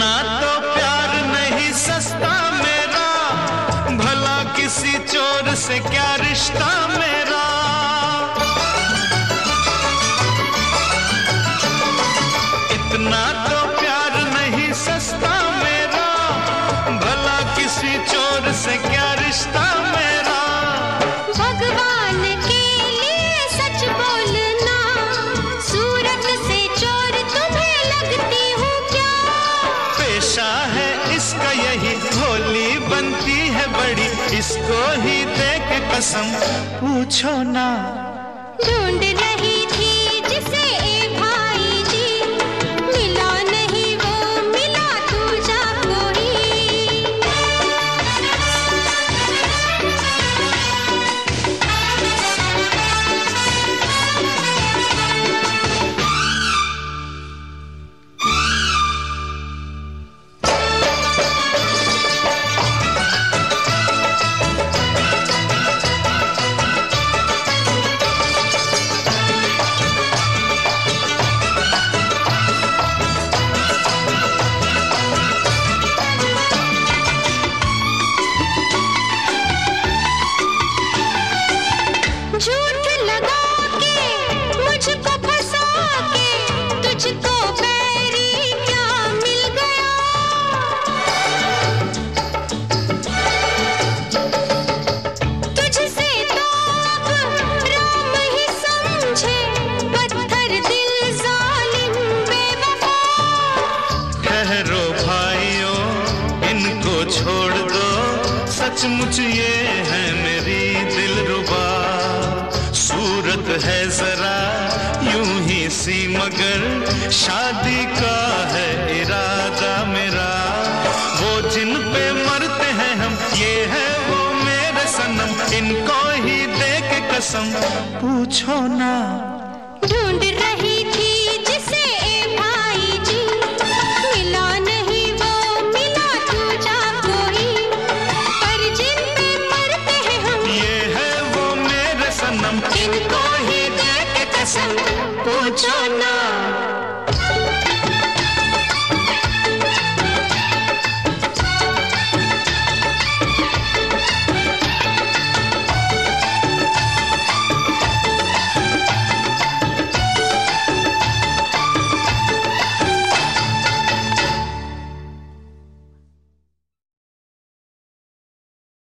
इतना तो प्यार नहीं सस्ता मेरा, भला किसी चोर से क्या रिश्ता मेरा। इतना तो प्यार नहीं सस्ता मेरा, भला किसी चोर से क्या रिश्ता मेरा। भगवान के लिए सच बोलना, सूरत से चोर तुम्हें लगती हूँ क्या? पेशा है इसका यही, भोली बनती है बड़ी, इसको ही दे के कसम पूछो ना। ढूंढ रही थी जिसे ए भाई जी, मिला नहीं वो मिला दूजा कोई। झूठ लगा के मुझको फंसा के, तुझको बैरी क्या मिल गया? तुझसे तो अब राम ही समझे, पत्थर दिल जालिम बेवफा। ठहरो भाइयों इनको छोड़ दो, सचमुच ये है मेरी दिलरुबा। सूरत है जरा यूं ही सी, मगर शादी का है इरादा मेरा। वो जिन पे मरते हैं हम, ये है वो मेरे सनम, इनको ही दे के कसम पूछो ना।